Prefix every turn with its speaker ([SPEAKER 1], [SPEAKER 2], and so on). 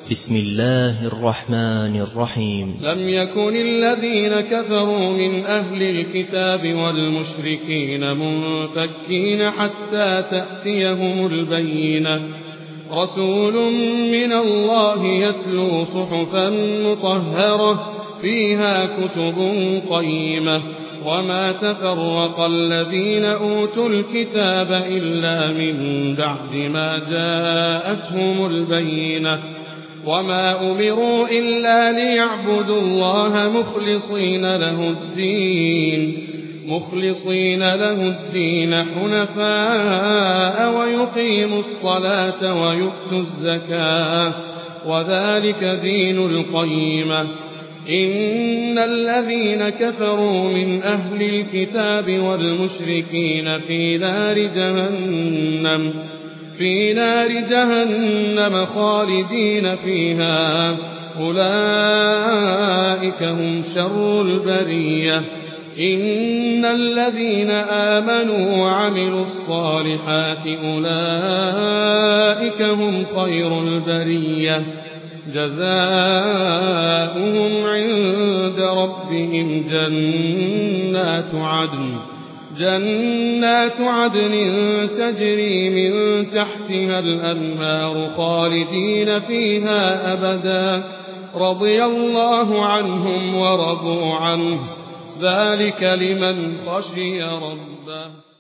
[SPEAKER 1] بسم الله الرحمن الرحيم.
[SPEAKER 2] لم يكن الذين كفروا من أهل الكتاب والمشركين منفكين حتى تأتيهم البينة. رسول من الله يتلو صحفا مطهرة فيها كتب قيمة وما تفرق الذين أوتوا الكتاب إلا من بعد ما جاءتهم البينة وما أمروا إلا ليعبدوا الله مخلصين له الدين حنفاء ويقيموا الصلاة ويؤتوا الزكاة وذلك دين القيمة. إن الذين كفروا من أهل الكتاب والمشركين في نار جهنم خالدين فيها أولئك هم شر البرية. إن الذين آمنوا وعملوا الصالحات أولئك هم خير البرية جزاؤهم عند ربهم جنات عدن تجري من تحتها الأنهار خالدين فيها أبدا رضي الله عنهم ورضوا عنه ذلك لمن خشي ربه.